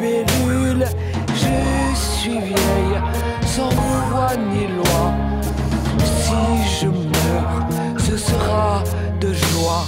libellule. Je suis vieille, sans voix ni loi. Si je meurs, ce sera de joie.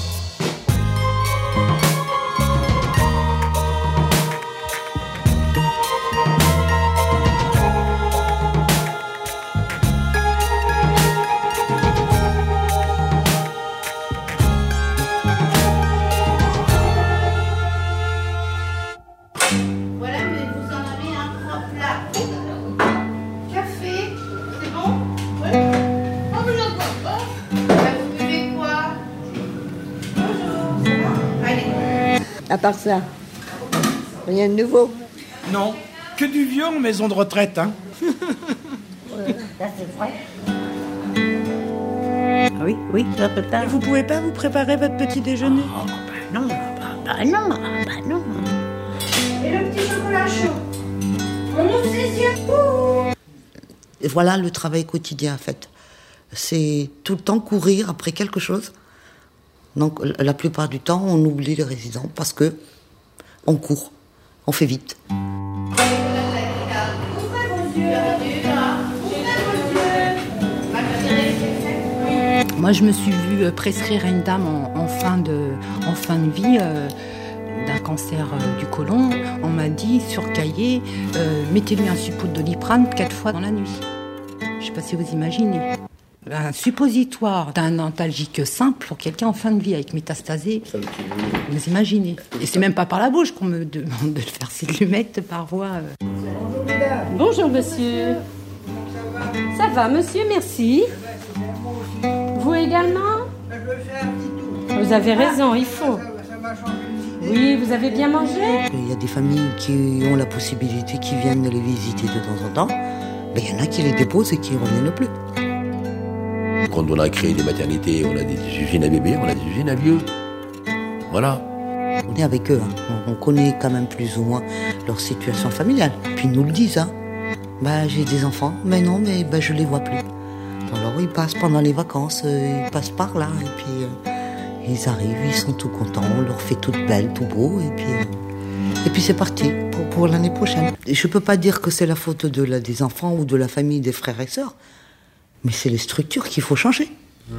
À part ça, rien de nouveau. Non, que du vieux en maison de retraite, hein. Ça c'est vrai. Oui, un peu tard. Vous pouvez pas vous préparer votre petit déjeuner? Non. Et le petit chocolat chaud. On ouvre ses yeux. Et voilà le travail quotidien en fait. C'est tout le temps courir après quelque chose. Donc la plupart du temps, on oublie les résidents parce que on court, on fait vite. Moi, je me suis vue prescrire à une dame en fin de vie d'un cancer du côlon. On m'a dit sur cahier, mettez-lui un suppôt de Doliprane 4 fois dans la nuit. Je ne sais pas si vous imaginez. Un suppositoire d'un antalgique simple pour quelqu'un en fin de vie avec métastasé. Vous imaginez. Et c'est même pas par la bouche qu'on me demande de le faire, c'est de lui mettre par voie. Bonjour monsieur. Ça va monsieur, merci. Vous également? Vous avez raison, il faut. Oui, vous avez bien mangé? Il y a des familles qui ont la possibilité, qui viennent les visiter de temps en temps. Mais il y en a qui les déposent et qui ne reviennent plus. Quand on a créé des maternités, on a des usines à bébés, on a des usines à vieux. Voilà. On est avec eux, hein. On connaît quand même plus ou moins leur situation familiale. Puis ils nous le disent, hein. J'ai des enfants, mais non, je les vois plus. Alors ils passent pendant les vacances, ils passent par là, et puis ils arrivent, ils sont tout contents, on leur fait toute belle, tout beau, et puis c'est parti pour l'année prochaine. Et je peux pas dire que c'est la faute des enfants ou de la famille des frères et sœurs, mais c'est les structures qu'il faut changer.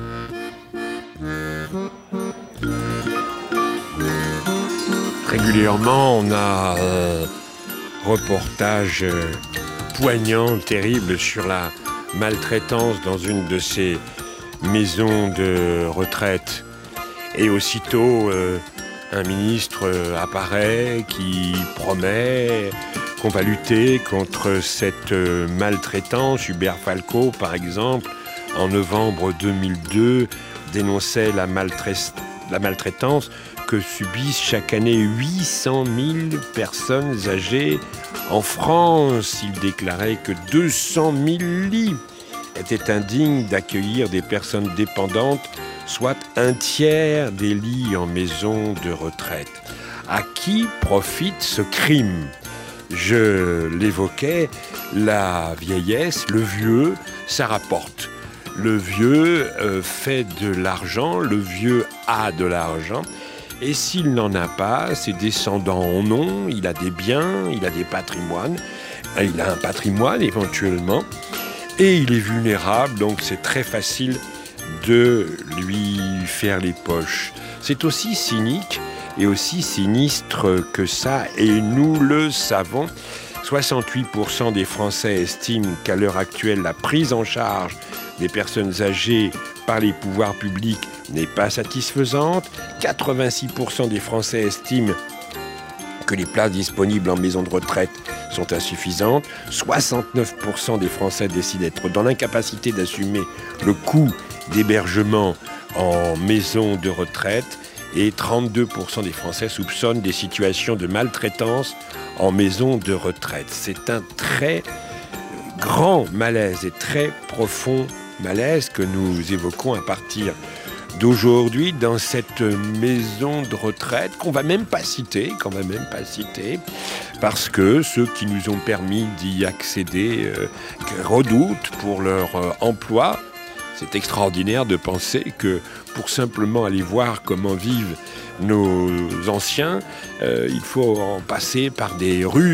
Régulièrement, on a un reportage poignant, terrible sur la maltraitance dans une de ces maisons de retraite. Et aussitôt, un ministre apparaît qui promet qu'on va lutter contre cette maltraitance. Hubert Falco, par exemple, en novembre 2002, dénonçait la maltraitance que subissent chaque année 800 000 personnes âgées en France. Il déclarait que 200 000 lits étaient indignes d'accueillir des personnes dépendantes, soit un tiers des lits en maison de retraite. À qui profite ce crime ? Je l'évoquais, la vieillesse, le vieux, ça rapporte. Le vieux fait de l'argent, le vieux a de l'argent. Et s'il n'en a pas, ses descendants en ont, il a des biens, il a des patrimoines, il a un patrimoine éventuellement, et il est vulnérable, donc c'est très facile de lui faire les poches. C'est aussi cynique et aussi sinistre que ça, et nous le savons. 68% des Français estiment qu'à l'heure actuelle, la prise en charge des personnes âgées par les pouvoirs publics n'est pas satisfaisante. 86% des Français estiment que les places disponibles en maison de retraite sont insuffisantes. 69% des Français décident d'être dans l'incapacité d'assumer le coût d'hébergement en maison de retraite. Et 32% des Français soupçonnent des situations de maltraitance en maison de retraite. C'est un très grand malaise et très profond malaise que nous évoquons à partir d'aujourd'hui dans cette maison de retraite qu'on va même pas citer, parce que ceux qui nous ont permis d'y accéder redoutent pour leur emploi. C'est extraordinaire de penser que pour simplement aller voir comment vivent nos anciens, il faut en passer par des rues